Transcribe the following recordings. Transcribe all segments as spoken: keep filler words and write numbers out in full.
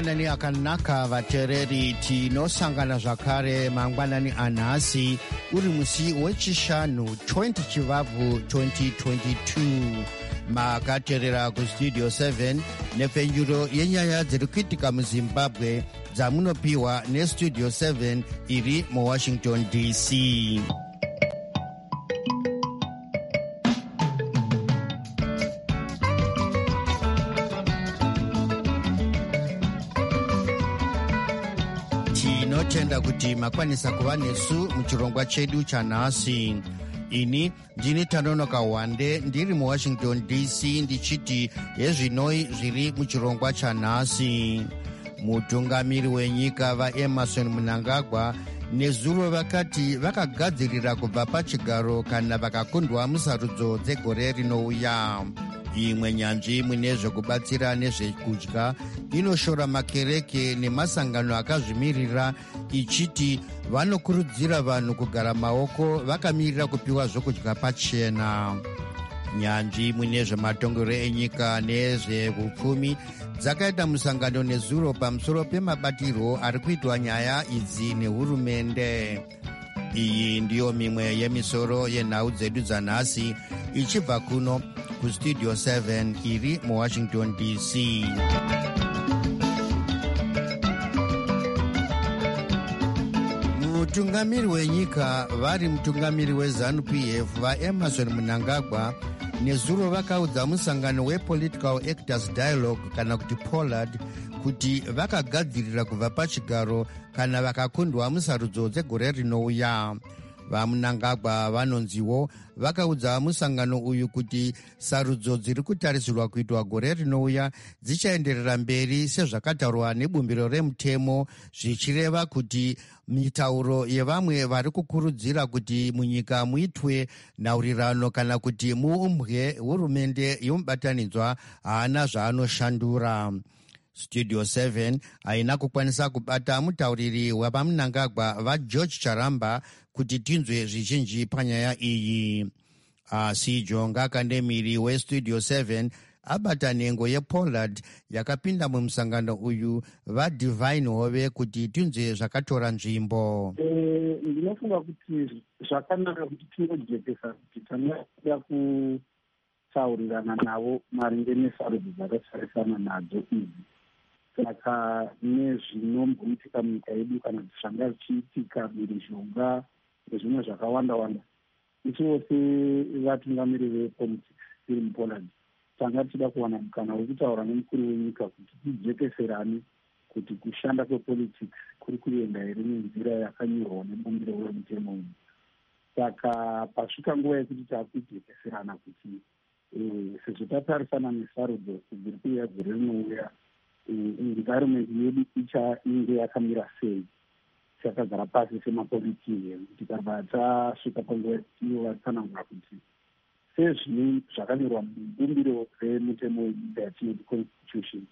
mangwanani akanaka vateereri, tinosangana zvakare mangwanani anhasi uri musi wechishanu twenty chivabvu twenty twenty-two. Makateerera kustudio seven nepfenyuro yenyaya dziri kuitika muzimbabwe dzamunopiwa nestudio seven iri muwashington D C. Tinotenda kuti makwanisa kuva nesu muchirongwa chedu chanhasi. Ini ndini Tanonoka Wande ndiri muwashington D C ndichiti yezvinoi zviri muchirongwa chanhasi. Mutungamiri wenyika vaEmmerson Mnangagwa nezuro vakati vakagadzirira kubva pachigaro kana vakakundwa musarudzo dzegore rinouya. Imwe nyanzvi mune zvekubatsira nezvekudya inoshora makereke nemasangano akazvimirira ichiti vanokurudzira vanhu kugara maoko vakamirira kupiwa zvokudya pachena. Nyanzvi mune zvematongero enyika nezveupfumi dzakaita musangano nezuro pamusoro pemabatirwo ari kuitwa nyaya idzi nehurumende. Iyi ndiyo mimwe yemisoro yenhau dzedu dzanhasi ichibva kuno kustudio seven iri muwashington D C. Mutungamiri wenyika vari mutungamiri weZANU P F vaEmmerson Mnangagwa nezuro vakaudza musangano wePolitical Actors Dialogue kana kuti POLAD kuti vakagadzirira kubva pachigaro kana vakakundwa musarudzo dzegore rinouya. VaMnangagwa vanonziwo vakaudza musangano uyu kuti sarudzo dziri kutarisirwa kuitwa gore rinouya dzichaenderera mberi sezvakataurwa nebumbiro remutemo, zvichireva kuti mitauro yevamwe vari kukurudzira kuti munyika muitwe nhaurirano kana kuti muumbwe hurumende yomubatanidzwa haana zvaanoshandura. Studio seven haina kukwanisa kubata mutauriri wavaMnangagwa vaGeorge Charamba kuti tinzwe zvizhinji panyaya iyi. Asi Jonga Kandemiri weStudio seven abata nhengo yePollard yakapinda mumusangano uyu vaDivine Hove kuti tinzwe zvakatora nzvimbo. Eh, ndinofunga kuti zvakanaka kuti tinojekesa kuti tanoda kutaurirana navo maringe nesarudzo dzakasarisana nadzo idzi. Saka nezvinomboitika munyika yedu kana kuti zvanga zvichiitika mhirizhonga nezvimwe zvakawanda wanda, isiwo sevatungamiri vepolitics tiri muPoland tanga tichida kuwana mukana wekutaura nemukuru wenyika kuti tijekeserane kuti kushanda kwepolitics kuri kuenda here nenzira yakanyorwa nebumbiro remutemo uyu. Saka pasvika nguva yekuti taakujekeserana kuti sezvo tatarisana nesarudzo dziri kuuya gore rinouya, environment yedu ichange yakamira sei. Takagara pasi semapolitiki tikabva tasvika panguva yekuti ivo vatsanangura kuti sezvine zvakanyorwa mubumbiro remutemo wenyika yatinoti constitution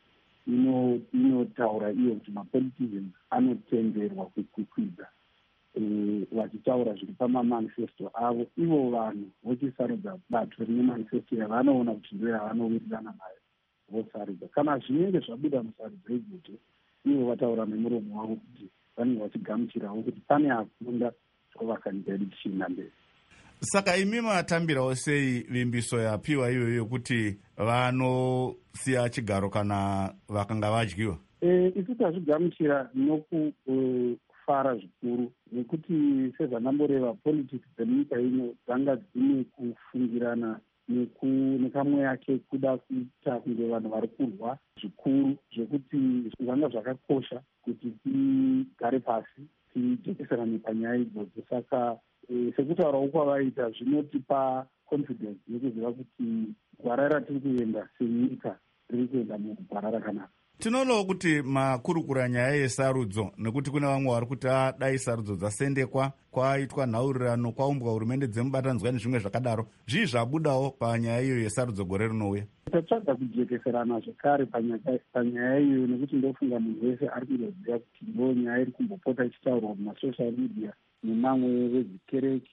inotaura iyo kuti mapoliticians anotenderwa kukwikwidza vachitaura zviri pamamanifesto avo. Ivo vanhu vochisarudza bato rine manifesto yavanoona kuti ndo yavanowirirana nayo vosarudza. Kana zvinenge zvabuda musarudzo idzodzo, ivo vataura nemuromo wavo kuti vanenge vachigamuchirawo kuti pane akunda ovaka nyika yedu tichienda mberi. Saka imi matambirawo sei vimbiso yapiwa iyoyo yokuti vanosiya chigaro kana vakanga vadyiwa? E, isu tazvigamuchira nokufara zvikuru nekuti sezvandamboreva politics dzemunyika ino dzanga dzine kufungirana nekamwe yake kuda kuita kunge vanhu vari kurwa zvikuru zvekuti zvanga zvakakosha kuti tigare pasi tijekeserane panyaya idzodzo. Saka e, sekutaurawo kwavaita zvinotipa confidence yekuziva kuti gwara ratiri kuenda senyika riri kuenda mugwara rakanaka. Tinoonawo kuti makurukura nyaya yesarudzo, nekuti kuna vamwe vari kuti dai sarudzo dzasendekwa, kwaitwa nhaurirano, kwaumbwa hurumende dzemubatanidzwa nezvimwe zvakadaro. Zvii zvabudawo panyaya iyo yesarudzo gore rinouya? Tatsvaga kujekeserana zvekare panyaya iyoyo, nekuti ndofunga munhu wese ari kuzoziva kuti ndo nyaya iri kumbopota ichitaurwa mumasocial media nemamwe vedzikereke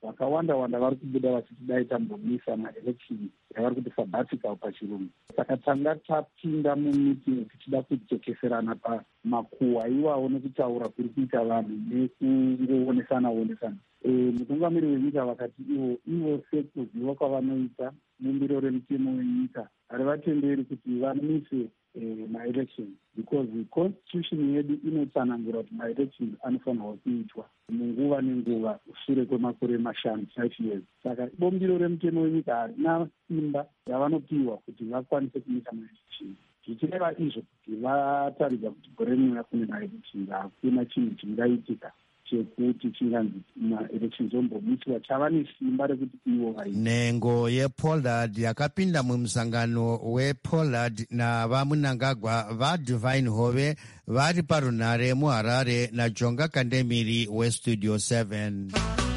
vakawanda wanda vari kubuda vachiti dai tambomisa maelection yavari kuti sabbatical pachirungu. Saka tanga tapinda mumeeting tichida kujekeserana pamakuhwa iwawo nekutaura kuri kuita vanhu nekungoonesana onesana. Mutungamiri wenyika vakati ivo ivo sekuziva kwavanoita mumbiro remutemo wenyika harivatenderi kuti vamise maelection because the constitution yedu inotsanangura kuti maelection anofanirwa kuitwa munguva nenguva shure kwemakore mashanu five years. Saka bombiro remutemo wenyika harina simba ravanopiwa kuti vakwanise kuita maelection. Zvichireva izvo kuti vataridza kuti gore rinouya kune maelection hakuna chinhu chingaitika chekuti chinganzi maelection zombomisiwa chava nesimba rekuti ivo vai. Nhengo yePollard yakapinda mumusangano wePollard navamunangagwa vaDivine Hove vari parunhare muHarare naJonga Kandemiri weStudio seven.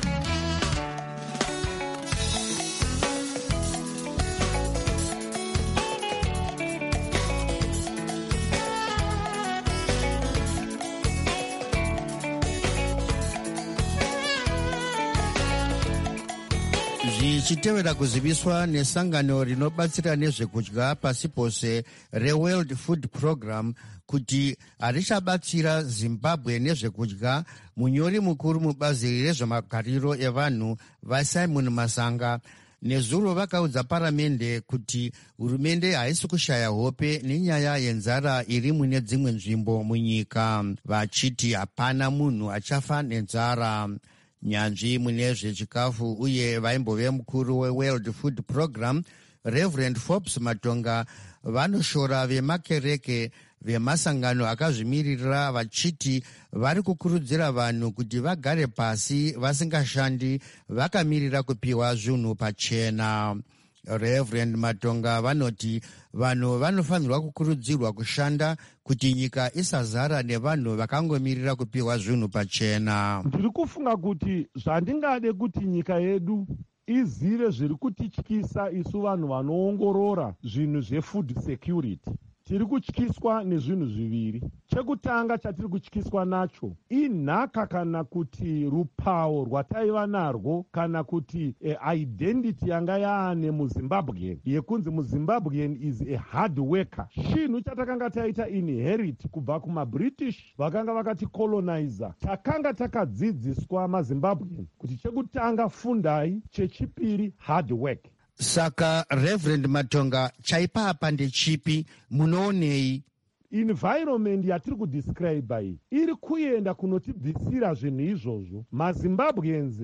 Zvichitevera kuziviswa nesangano rinobatsira nezvekudya pasi pose reWorld Food Program kuti harichabatsira Zimbabwe nezvekudya, munyori mukuru mubazi rezvemagariro evanhu vaSimon Masanga nezuro vakaudza paramende kuti hurumende haisi kushaya hope nenyaya yenzara iri mune dzimwe nzvimbo munyika, vachiti hapana munhu achafa nenzara. Nyanzvi mune zvechikafu uye vaimbove mukuru weWorld Food Program Reverend Forbes Matonga vanoshora vemakereke vemasangano akazvimirira vachiti vari kukurudzira vanhu kuti vagare pasi vasingashandi vakamirira kupiwa zvinhu pachena. Reverend Matonga vanoti vanhu vanofanirwa kukurudzirwa kushanda kuti nyika isazara nevanhu vakangomirira kupiwa zvinhu pachena. Ndiri kufunga kuti zvandingade kuti nyika yedu izive zviri kutityisa isu vanhu vanoongorora zvinhu zvefood security. Tiri kutyiswa nezvinhu zviviri. Chekutanga chatiri kutyiswa nacho inhaka kana kuti rupawo rwataiva narwo kana kuti e, identity yanga yaane muZimbabwe yekunzi muZimbabwean is a hard worker. Chinhu chatakanga taita inherit kubva kumaBritish vakanga vakati colonizer. Takanga takadzidziswa maZimbabwean kuti chekutanga fundai, chechipiri hard work. Saka Reverend Matonga chaipa apa ndechipi, munoonei? Environment yatiri kudescribe iyi iri kuenda kunotibvisira zvinhu izvozvo. maZimbabweans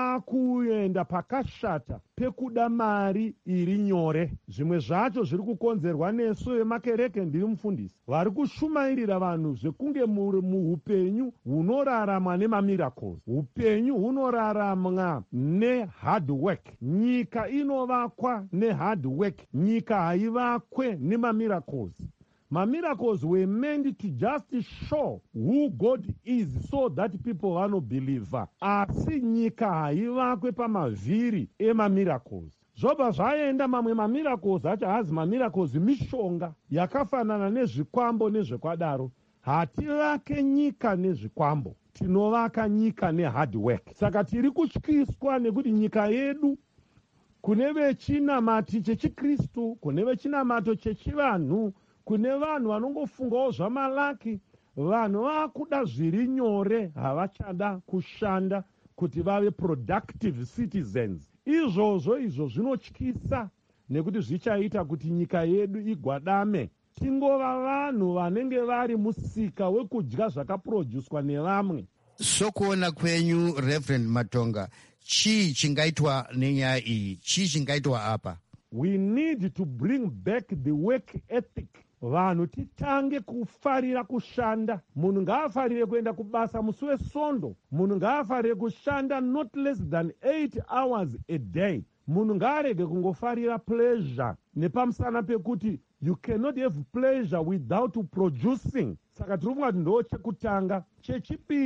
akuenda pakashata pekuda mari iri nyore. Zvimwe zvacho zviri kukonzerwa nesu vemakereke, ndiri mufundisi, vari kushumairira vanhu zvekunge muri muupenyu hunoraramwa nemamiracles. Upenyu hunoraramwa nehard work. Nyika inovakwa nehard work. Nyika haivakwe nemamiracles. Miracles were meant to just show who God is so that people vanobelieve. Asi nyika haivakwe pamavhiri emamiracles. Zvobva zvaenda mamwe mamiracles acho hazi mamiracles mishonga yakafanana nezvikwambo nezvekwadaro. Hativake nyika nezvikwambo, tinovaka nyika nehard work. Saka tiri kutyiswa nekuti nyika yedu kune vechinamati chechikristu, kune vechinamato chechivanhu, kune vanhu vanongofungawo zvamalaki, vanhu vakuda zviri nyore, havachada kushanda kuti vave productive citizens. Izvozvo izvo zvinotyisa nekuti zvichaita kuti nyika yedu igwadame. Tingova vanhu vanenge vari musika wekudya zvakaprodyuswa nevamwe. Sokuona kwenyu Reverend Matonga, chii chingaitwa nenyaya iyi? Chii chingaitwa apa? We need to bring back the work ethic. Vanhu titange kufarira kushanda. Munhu ngaafarire kuenda kubasa musi weSondo. Munhu ngaafarire kushanda not less than eight hours a day. Munhu ngaarege kungofarira pleasure nepamusana pekuti you cannot have pleasure without producing. Saka tiri kufunga kuti ndo chekutanga. Chechipiri,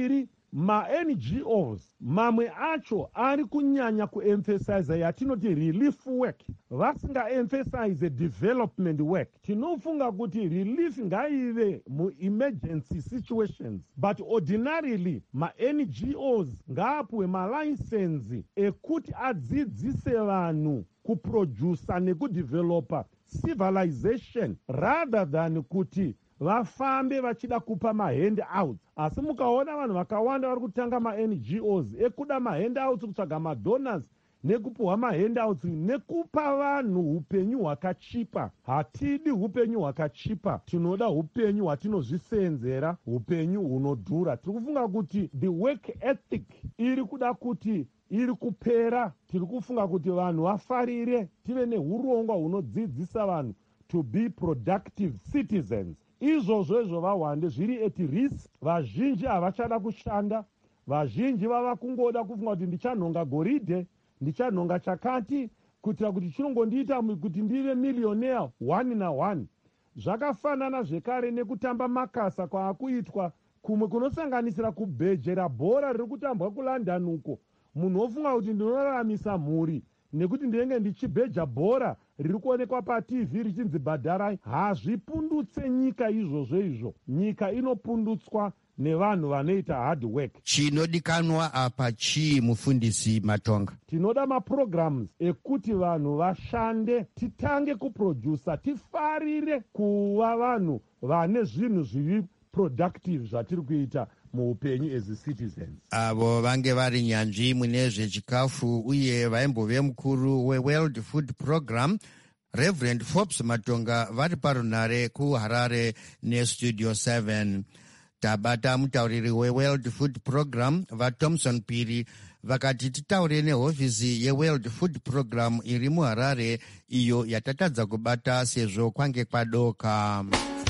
ma-N G Os mamwe acho ari kunyanya kuemphasize yatinoti relief work vasingaemphasize development work. Tinofunga kuti relief ngaive mu-emergency situations, but ordinarily ma-N G Os ngaapuwe malaisensi ekuti adzidzise vanhu kuprodusa nekudevelopa civilization rather than kuti vafambe vachida kupa mahandouts. Asi mukaona vanhu vakawanda vari kutanga ma-N G Os ekuda mahandouts, kutsvaga madonors nekupuhwa mahandouts nekupa vanhu upenyu hwakachipa. Hatidi upenyu hwakachipa, tinoda upenyu hwatinozvisenzera, upenyu hunodhura. Tiri kufunga kuti the work ethic iri kuda kuti iri kupera. Tiri kufunga kuti vanhu vafarire tive neurongwa hunodzidzisa vanhu to be productive citizens. Izvozvo izvo vahwande zviri at risk. Vazhinji havachada kushanda, vazhinji vava kungoda kufunga kuti ndichanhonga goridhe, ndichanhonga chakati kuitira kuti chinongondiita kuti ndive millionaire one na one. Zvakafanana zvekare nekutamba makasa kwaakuitwa kumwe kunosanganisira kubhejera bhora riri kutambwa kuLondon uko. Munhu ofunga kuti ndinoraramisa mhuri nekuti ndinenge ndichibheja bhora riri kuonekwa paT V richinzi bhadharai. Hazvipundutse nyika izvozvo izvo. Nyika inopundutswa nevanhu vanoita hard work. Chinodikanwa apa chii mufundisi Matonga? Tinoda maprograms ekuti vanhu vashande, titange kuprodusa, tifarire kuva vanhu vane zvinhu zviri productive zvatiri kuita muupenyu as a citizens. Avo vange vari nyanzvi mune zvechikafu uye vaimbove mukuru weWorld Food Program Reverend Forbes Matonga vari parunare kuHarare neStudio seven. Tabata mutauriri weWorld Food Program vaThomson Piri vakati titaure nehofisi yeWorld Food Program iri muHarare iyo yatatadza kubata sezvo kwange kwadoka.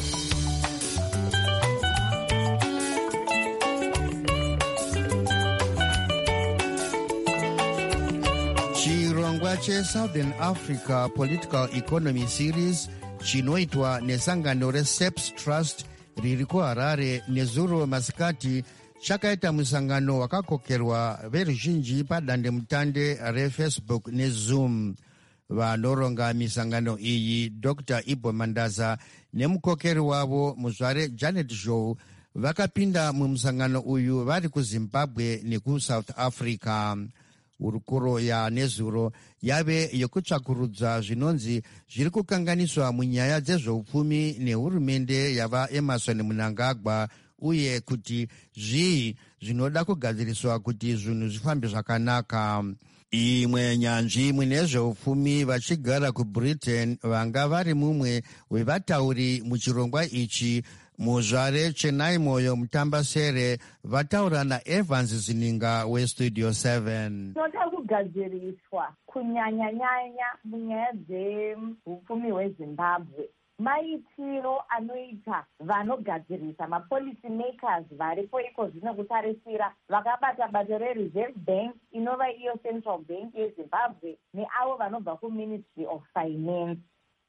Chirongwa cheSouthern Africa Political Economy Series chinoitwa nesangano reSEPS Trust riri kuHarare nezuro masikati chakaita musangano wakakokerwa veruzhinji padandemutande reFacebook neZoom. Vanoronga misangano iyi Doctor Ibo Mandaza nemukokeri wavo muzvare Janet Zhou vakapinda mumusangano uyu vari kuZimbabwe nekuSouth Africa. Hurukuro yanezuro yave yekutsvakurudza zvinonzi zviri kukanganiswa munyaya dzezveupfumi nehurumende yava Emerson Mnangagwa uye kuti zvii zvinoda kugadziriswa kuti zvinhu zvifambe zvakanaka. Imwe nyanzvi mune zveupfumi vachigara kuBritain vanga vari mumwe wevatauri muchirongwa ichi muzvare Chenai Moyo Mutambasere vataura naEvans Zininga weStudio seven. Tinoda kugadziriswa kunyanya-nyanya munyaya dzeupfumi hweZimbabwe. Maitiro anoita vanogadzirisa mapolicy makers varipo iko zvino kutarisira vakabata bato reReserve Bank inova iyo Central Bank yeZimbabwe neavo vanobva kuMinistry of Finance.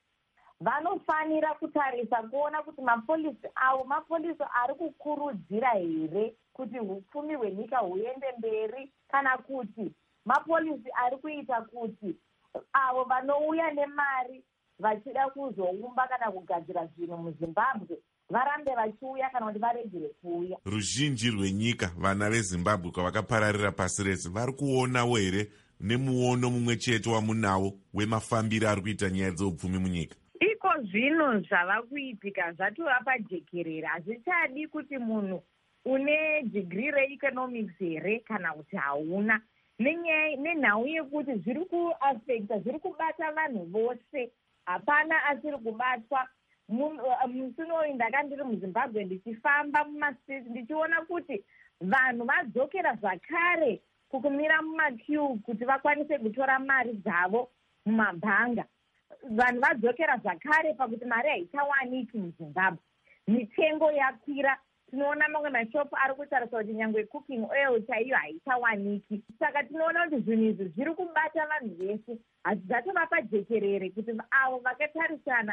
Vanofanira kutarisa kuona kuti mapolisi avo mapolisi ari kukurudzira here kuti hupfumi hwenyika huende mberi kana kuti mapolisi ari kuita kuti avo vanouya nemari vachida kuzoumba kana kugadzira zvinhu muZimbabwe varambe vachiuya kana kuti varegere kuuya. Ruzhinji rwenyika vana veZimbabwe kwavakapararira pasi rese vari kuonawo here nemuono mumwe chete wamunawo wemafambiro ari kuita nyaya dzeupfumi munyika? Iko zvino zvava kuitika zvatovapa jekerere. Hazvichadi kuti munhu une degree reeconomics here kana kuti hauna, nenhau yekuti zviri kuafekta, zviri kubata vanhu vose. Hapana asiri kubatwa. Musi unoyu ndanga ndiri muZimbabwe ndichifamba mumasiti ndichiona kuti vanhu vadzokera zvakare kukumira mumakiu kuti vakwanise kutora mari dzavo mumabhanga. Vanhu vadzokera zvakare pakuti mari haichawaniki muZimbabwe. Mitengo yakwira. Tinoona mamwe mashopu ari kutarisa kuti nyangwe cooking oil chaiyo haichawaniki. Saka tinoona kuti zvinhu izvi zviri kubata vanhu vese. Hazvichatovapa jekerere kuti avo vakatarisana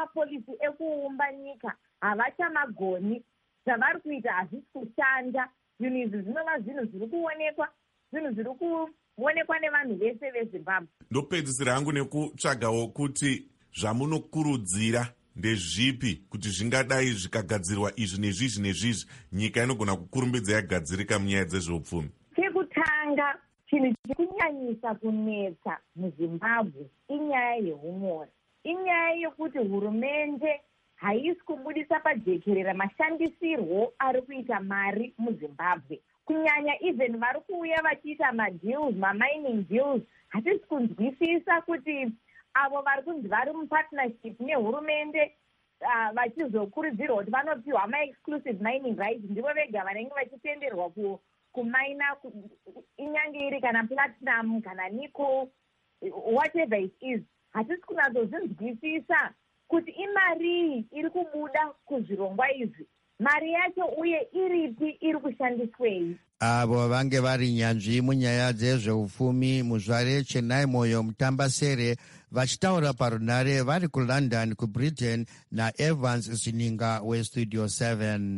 nemapolisi ekuumba nyika havachamagoni. Zvavari kuita hazvisi kushanda. zvinhu izvi zvinova zvinhu zviri kuonekwa, zvinhu zviri kuonekwa nevanhu vese vezimbabwe. Ndopedzisira hangu nekutsvagawo kuti zvamunokurudzira ndezvipi kuti zvingadai zvikagadzirwa izvi nezvizvi nezvizvi nyika inogona kukurumbidza yagadzirika munyaya dzezveupfumi. Chekutanga, chinhu chiri kunyanyisa kunetsa muzimbabwe inyaya yeumori. Inyaya yekuti hurumende haisi kubudisa pajekerera mashandisirwo ari kuita mari muzimbabwe. Kunyanya even vari kuuya vachiita madeals, mamining deals, hatisi kunzwisisa kuti avo vari kunzi vari mupartnership nehurumende uh, vachizokurudzirwa kuti vanopiwa ma-exclusive mining rights, ndivo vega vanenge vachitenderwa ku, kumaina ku, inyange iri kana platinum kana nickel, whatever it is. Hatisi kunatsozvinzwisisa kuti imari iri kubuda kuzvirongwa izvi, mari yacho uye iripi iri kushandiswei. Avo vange vari nyanzvi munyaya dzezveupfumi muzvare Chenai Moyo Mutambasere vachitaura parunare vari kuLondon kuBritain naEvans Zininga weStudio seven.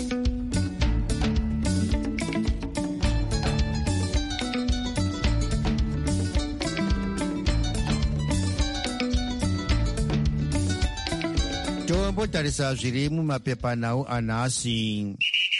Tombotarisa zviri mumapepanhau anhasi.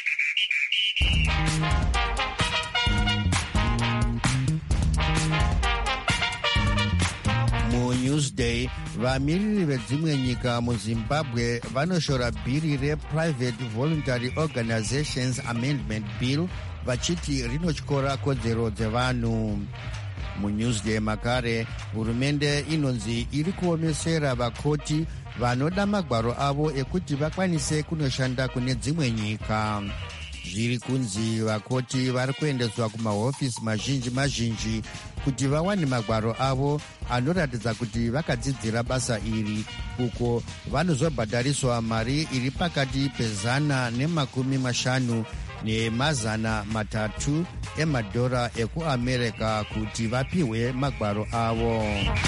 MuNewsday, vamiriri vedzimwe nyika muZimbabwe vanoshora bhiri rePrivate Voluntary Organizations Amendment Bill vachiti rinotyora kodzero dzevanhu. MuNewsday makare, hurumende inonzi iri kuomesera vakoti vanoda magwaro avo ekuti vakwanise kunoshanda kune dzimwe nyika. Zviri kunzi vakoti vari kuendeswa kumahofisi mazhinji mazhinji kuti vawane magwaro avo anoratidza kuti vakadzidzira basa iri, uko vanozobhadhariswa mari iri pakati pezana nemakumi mashanu nemazana matatu emadhora ekuamerica kuti vapiwe magwaro avo.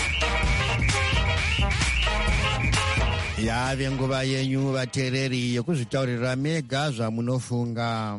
Yave nguva yenyu vateereri yekuzvitaurira mega zvamunofunga.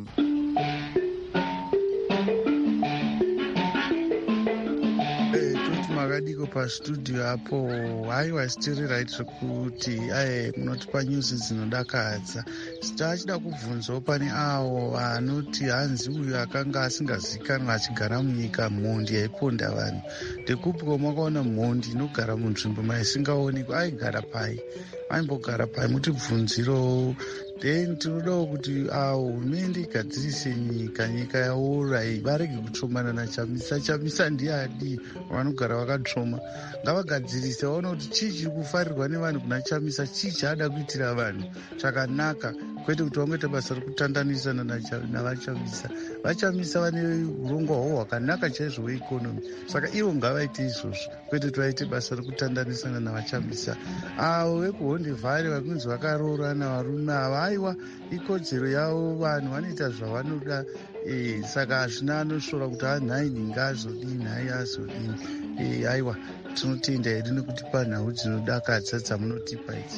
Makadiko pastudio apo, haiwa still right zvekuti aye munotipa nyuzi dzinodakadza. Tachida kubvunzawo pane avo vanoti hanzi uyu akanga asingazikanwa achigara munyika mhondi yaiponda vanhu. Ndekupiko makaona mhondi inogara munzvimbo maisingaonekwi, aigara pai? Aimbogara pai? Mutibvunzirowo. Then tinodawo kuti avo hurumende igadzirise nyika, nyika yaorai, varege kutsvomana naChamisa. Chamisa ndiani vanogara vakatsvoma? Ngavagadzirise vaona kuti chii chiri kufarirwa nevanhu kuna Chamisa, chii chaada kuitira vanhu zvakanaka, kwete kuti vangoita basa rekutandanisana navachamisa. Vachamisa vane urongwa hwavo hwakanaka chaizvo hweikonomi, saka ivo ngavaite izvozvo, kwete kuti vaite basa rekutandanisana navachamisa. Avo vekuhondevhare vakunzi vakaroorana varume ava, aiwa ikodzero yavo, vanhu vanoita zvavanoda. E, saka hazvina anoshora kuti hanhai ningazodini, hai azodini. E, aiwa tinotenda hedu nekutipa nhau dzinodakadza dzamunotipa idzi.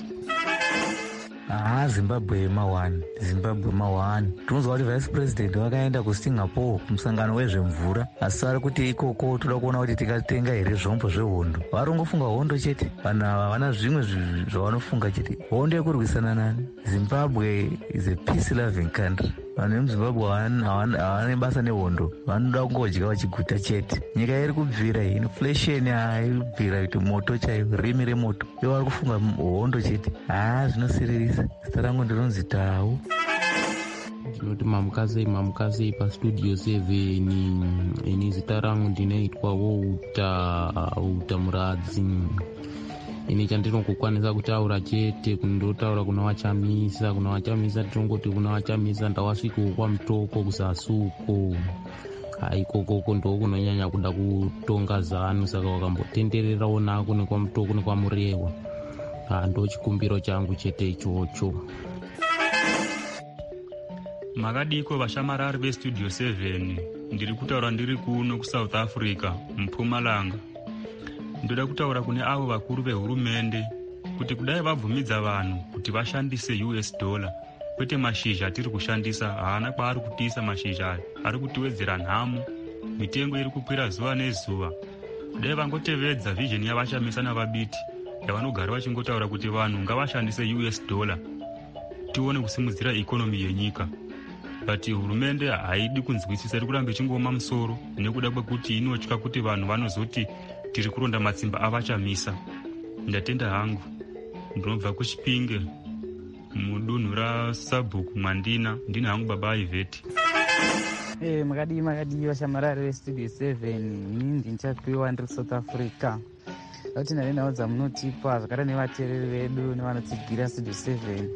Ah, Zimbabwe mawani, Zimbabwe mawani. Tunozwa kuti vice president wakaenda kuSingapore kumusangano wezvemvura, asi vari kuti ikoko toda kuona kuti tikatenga here zvombo zvehondo. Varongofunga hondo chete, vanhu ava havana zvimwe zvavanofunga chete. Hondo yekurwisana nani? Zimbabwe is a peace loving country. Vanhu vemuzimbabwe havane basa nehondo, vanoda kungodya vachiguta chete. Nyika iri kubvira, inflation iri kubvira kuti moto chaiyo, rimi remoto, ivo vari kufunga hondo chete. Ah, zvinosiririsa. Zita rangu ndinonzi Tau. Ndinoti mamukazei mamukazei pastudio seven. Ini zita rangu ndinoitwawo Uta Uta Muradzi. Ini chandinokukwanisa kutaura chete kundotaura kuna Wachamisa, kuna Wachamisa tinongoti kuna Wachamisa ndawasvikawo kwamutoko kuzasuko. Haikokoko ndo kunonyanya kuda kutonga zanu, saka wakambotendererawo nako nekwamutoko nekwamurewa. Ndo chikumbiro changu chete ichocho. Makadiko vashamarari veStudio seven, ndiri kutaura ndiri kuno kuSouth Africa, muMpumalanga. Ndoda kutaura kune avo vakuru vehurumende kuti kudai vabvumidza vanhu kuti vashandise U S dollar, kwete mashizha atiri kushandisa. Haana kwaari kutiisa mashizha aya, ari kutiwedzera nhamo. Mitengo iri kukwira zuva nezuva. Dai vangotevedza vision yavashamisa navabiti yavanogara vachingotaura kuti vanhu ngavashandise U S dollar tione kusimudzira ikonomi yenyika. But hurumende haidi kunzwisisa, iri kuramba ichingoma musoro nekuda kwekuti inotya kuti vanhu vanozoti tiri kuronda matsimba avachamisa. Ndatenda hangu, ndinobva kuChipinge mudunhu raSabhuku Mwandina. Ndini hangu baba Iveti. Eh, makadi makadi vashamarari vestudio seven. Ini ndinchapiwa ndiri South Africa. Kuti nanenaudza munotipa zvakare nevateereri vedu nevanotsigira studio seven.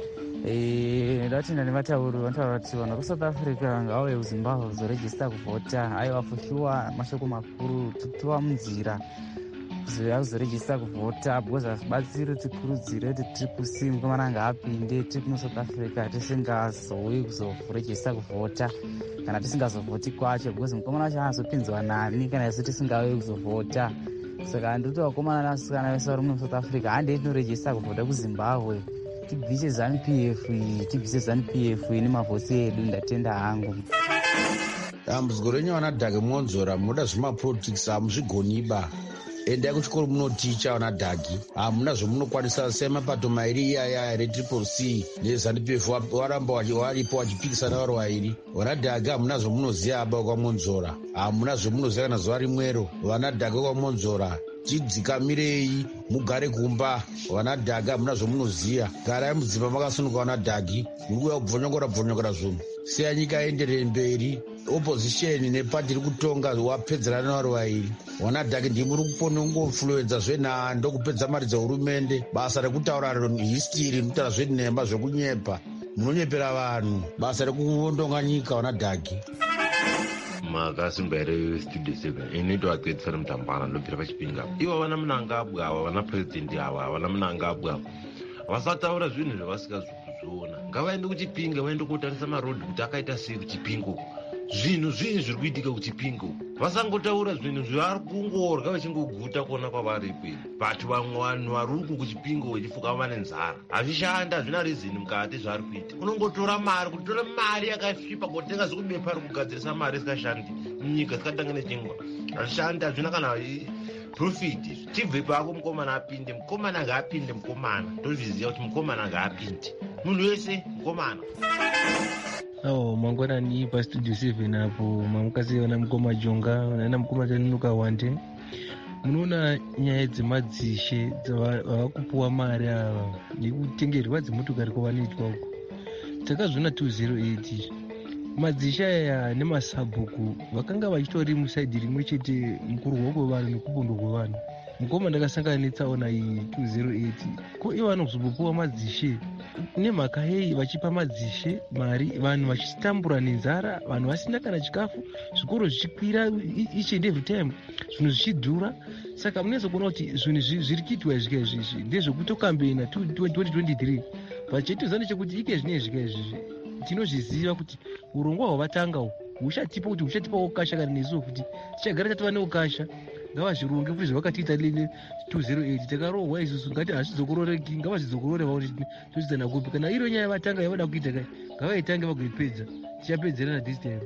Eh, ndati nanevatauri vanotaura kuti vanhu veSouth Africa ngavauye kuZimbabwe kuzorejista kuvhota. Aiwa for sure, mashoko makuru totova munzira kuzouya kuzorejista kuvhota because hazvibatsiri tikurudzire kuti triple C mukomana ngaapinde tiri kuno South Africa tisingazouyi kuzorejista kuvhota kana tisingazovhoti kwacho because mukomana wacho haazopinzwa nani kana isu tisingauyi kuzovhota. Saka ndoti vakomana navasikana vese vari muno South Africa handei tinorejista kuvhota kuZimbabwe. Tibvise Zanu P F iyi, tibvise Zanu P F iyi nemavhosi edu. Ndatenda hangu. Dambudziko renyu vanadhake monzora munoda zvemapolitics hamuzvigoniba. Endai kuchikoro munoticha vanadhaki. Hamuna zvomunokwanisa semapato mairi iyaya retriple C neZanu P F waramba waripo wachipikisana vari vairi. Vanadhaki hamuna zvomunoziva aba kwamonzora. Hamuna zvomunoziva kana zuva rimwero. Vanadhaki kwamonzora chidzikamirei mugare kumba. Vanadhaki hamuna zvomunoziva. Garai mudzimba makasununguka vanadhaki. Muri kuuya kubvonyokora bvonyokora zvinhu. Seya nyika enderere mberi. Opposition nepati iri kutonga wapedzerana navari vairi. Vanadhaki ndimuri kuponongofluenza zvenhando kupedza mari dzehurumende. Basa rekutaura histiri mutaura zvenhemba zvekunyepa. Munonyepera vanhu. Basa rekuvondonga nyika vanadhaki. Makasimba here studio seven inoita vakwedzisana mutambana ndobvira paChipinge. Ivo vana Mnangagwa ava, vana president ava, vana Mnangagwa vasataura zvinhu zvavasikazviona. Ngavaende kuChipinge vaende kotarisa marodhi kuti akaita sei kuChipinge. Zvinhu zvinhu zviri kuitika kuChipinge. Vasangotaura zvinhu zvavari kungorya vachingoguta kuona kwavari ikweyo. But vamwe vanhu vari uku kuChipinge vachifuka vane nzara. Hazvishanda, hazvina reason mukati zvavari kuita. Unongotora mari, kutora mari yakasvipa kotenga zvekubepa rekugadzirisa mari isikashandi munyika zikatanga nechingwa. Hazvishandi, hazvina kana profit. Tibve pako mukomana apinde, mukomana ngaapinde mukomana. Ndozviziva kuti mukomana ngaapinde. Munhu wese mukomana. Awo mangwanani pastudio seven apo mamukasiona mukoma Jonga naina mukoma Tanuka Wande. Munoona nyaya dzemadzishe dzavakupuwa mari ava nekutengerwa dzimotokari kwavanoitwa uko. Takazviona two zero eight madzishe aya nemasabhuku vakanga vachitori musaidhi rimwe chete mukurwa kwevanhu nekubondwa kwevanhu. Mukoma ndakasangana netsaona iyi two zero eight ko ivo vanozombopuwa madzishe nemhaka yei vachipa madzishe mari vanhu vachitambura nenzara, vanhu vasina kana chikafu, zvikoro zvichikwira each and every time, zvinhu zvichidhura. Saka munozokuona kuti zvinhu zviri kuitwa zvika izvizvi ndezvekutokambena twenty twenty-three vachitoziva nechekuti ike zvinei zvika izvizvi tinozviziva kuti urongwa hwavatanga uhu huchatipa kuti huchatipa ukasha kana nesuwo kuti tichagara tatova neukasha. Ngavazvironge kuti zvavakatiita two zero eight takarohwa isusu ngati hazvizokororeki, ngavazvizokororeva kuti tochidzana kupi. Kana iro nyaya vatanga yavada kuita kai ngavaitange vagoipedza, tichapedzerana this time.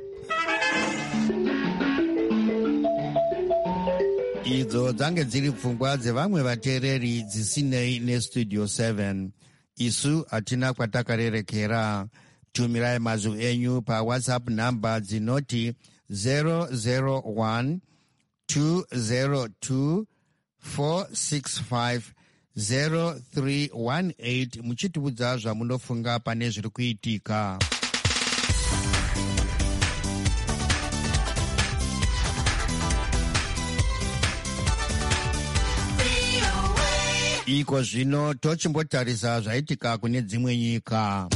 Idzo dzange dziri pfungwa dzevamwe vateereri dzisinei nestudio seven. Isu hatina kwatakarerekera. Tumirai mazwi enyu paWhatsApp namba dzinoti zero zero one two zero two four six five zero three one eight muchitiudza zvamunofunga pane zviri kuitika. Iko zvino tochimbotarisa zvaitika kune dzimwe nyika.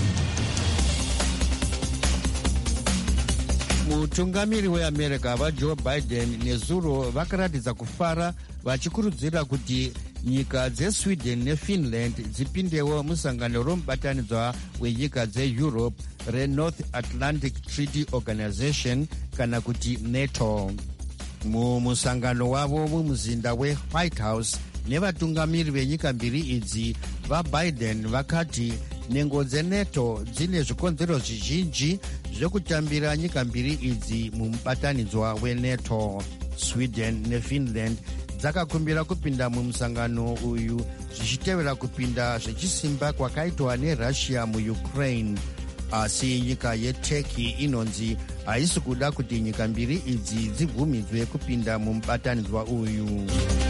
Mutungamiri weAmerica vaJoe Biden nezuro vakaratidza kufara vachikurudzira kuti nyika dzeSweden neFinland dzipindewo musangano romubatanidzwa wenyika dzeEurope reNorth Atlantic Treaty Organization kana kuti NATO. Mumusangano wavo mumuzinda weWhite House nevatungamiri venyika mbiri idzi vaBiden vakati nhengo dzeneto dzine zvikonzero zvizhinji zvekutambira nyika mbiri idzi mumubatanidzwa weneto. Sweden nefinland dzakakumbira kupinda mumusangano uyu zvichitevera kupinda zvechisimba kwakaitwa nerussia muukraine. Asi nyika yeturkey inonzi haisi kuda kuti nyika mbiri idzi dzibvumidzwe kupinda mumubatanidzwa uyu.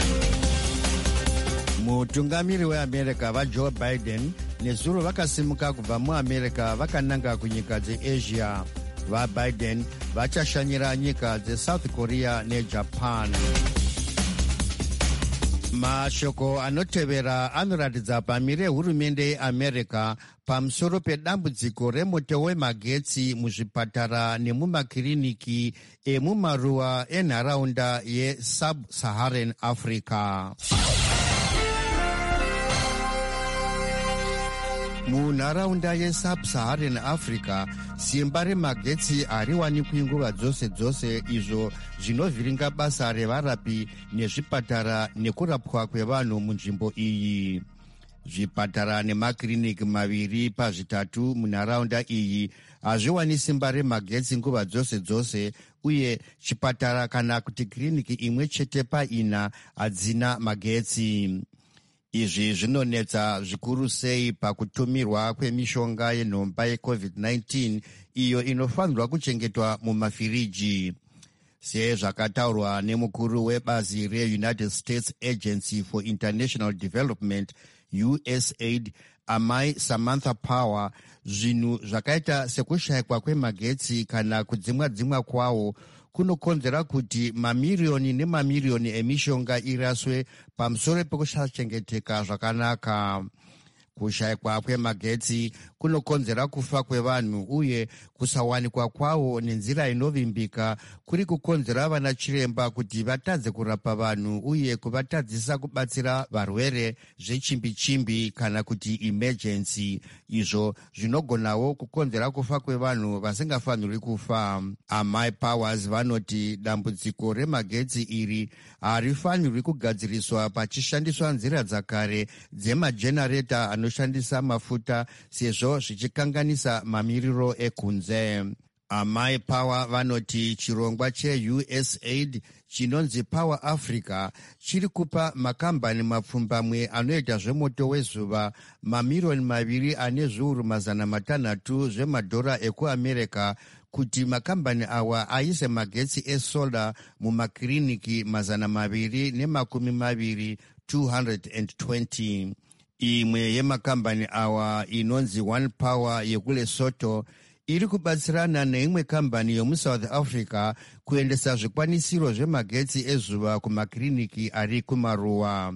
Mutungamiri weAmerica vaJoe Biden nezuro vakasimuka kubva muAmerica vakananga kunyika dzeAsia. VaBiden vachashanyira nyika dzeSouth Korea neJapan. Mashoko anotevera anoratidza pamire hurumende yeAmerica pamusoro pedambudziko remoto wemagetsi muzvipatara nemumakiriniki emumaruwa enharaunda yeSub-Saharan Africa. Munharaunda yeSub-Saharan Africa, simba remagetsi hariwanikwi nguva dzose dzose, izvo zvinovhiringa basa revarapi nezvipatara nekurapwa kwevanhu munzvimbo iyi. Zvipatara nemakiriniki maviri pazvitatu munharaunda iyi hazviwani simba remagetsi nguva dzose dzose, uye chipatara kana kuti kiriniki imwe chete paina hadzina magetsi. Izvi zvinonetsa zvikuru sei pakutumirwa kwemishonga yenhomba yecovid nineteen iyo inofanirwa kuchengetwa mumafiriji. Sezvakataurwa nemukuru webazi reUnited States Agency for International Development U S A I D amai Samantha Power, zvinhu zvakaita sekushayikwa kwemagetsi kana kudzimwa-dzimwa kwawo kunokonzera kuti mamiriyoni nemamiriyoni emishonga iraswe pamusoro pekusachengeteka zvakanaka. Kushayikwa kwemagetsi kunokonzera kufa kwevanhu, uye kusawanikwa kwawo nenzira inovimbika kuri kukonzera vana chiremba kuti vatadze kurapa vanhu uye kuvatadzisa kubatsira varwere zvechimbi-chimbi kana kuti emergency, izvo zvinogonawo kukonzera kufa kwevanhu vasingafaniri kufa. Amai Powers vanoti dambudziko remagetsi iri harifanirwi kugadziriswa pachishandiswa nzira dzakare dzemajenareta anoshandisa mafuta, sezvo zvichikanganisa mamiriro ekunze. Amai Power vanoti chirongwa cheU S A I D chinonzi Power Africa chiri kupa makambani mapfumbamwe anoita zvemoto wezuva mamiriyoni maviri ane zviuru mazana matanhatu zvemadhora ekuAmerica kuti makambani awa aise magetsi esola mumakiriniki mazana maviri nemakumi maviri two hundred twenty. Imwe yemakambani awa inonzi One Power yekuLesotho iri kubatsirana neimwe kambani yomuSouth Africa kuendesa zvikwanisiro zvemagetsi ezuva kumakiriniki ari kumaruwa.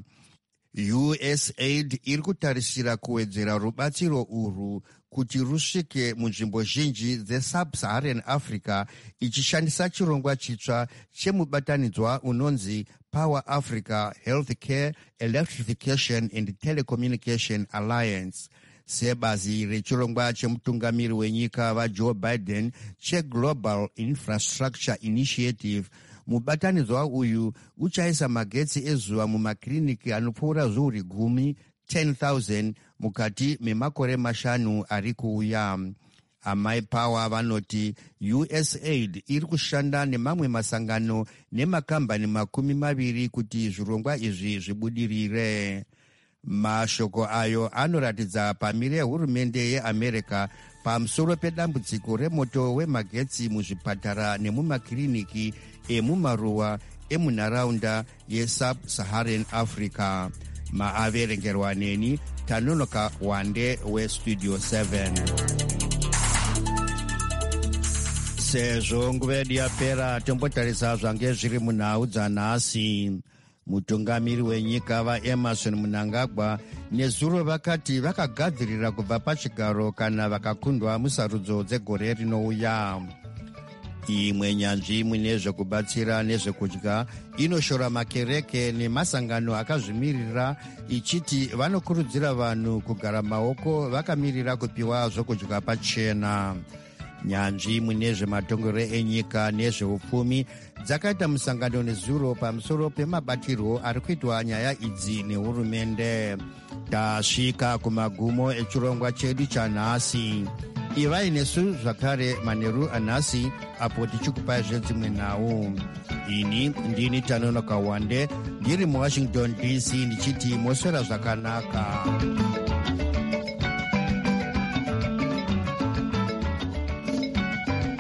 U S A I D iri kutarisira kuwedzera rubatsiro urwu kuti rusvike munzvimbo zhinji dzeSub-Saharan Africa ichishandisa chirongwa chitsva chemubatanidzwa unonzi Power Africa Healthcare, Electrification and Telecommunication Alliance. Sebazi rechirongwa chemutungamiri wenyika vaJoe Biden cheGlobal Infrastructure Initiative, mubatanidzwa uyu uchaisa magetsi ezuva mumakiriniki anopfuura zviuru gumi ten thousand mukati memakore mashanu ari kuuya. Amai Power vanoti U S A I D iri kushanda nemamwe masangano nemakambani makumi maviri kuti zvirongwa izvi zvibudirire. Mashoko ayo anoratidza pamire hurumende yeAmerica pamusoro pedambudziko remoto wemagetsi muzvipatara nemumakiriniki emumaruwa emunharaunda yeSub-Saharan Africa. Maaverengerwa neni Tanonoka Wande weStudio seven. Sezvo nguva yedu yapera, tombotarisa zvange zviri munhau dzanhasi. Mutungamiri wenyika vaEmerson Mnangagwa nezuro vakati vakagadzirira kubva pachigaro kana vakakundwa musarudzo dzegore rinouya. Imwe nyanzvi mune zvekubatsira nezvekudya inoshora makereke nemasangano akazvimirira ichiti vanokurudzira vanhu kugara maoko vakamirira kupiwa zvokudya pachena. Nyanzvi mune zvematongero enyika nezveupfumi dzakaita musangano nezuro pamusoro pemabatirwo ari kuitwa nyaya idzi nehurumende. tasvika kumagumo echirongwa chedu chanhasi. Ivai nesu zvakare manheru anhasi apo tichikupai zvedzimwe nhau. Ini ndini Tanonoka Wande ndiri muWashington D C ndichiti moswera zvakanaka.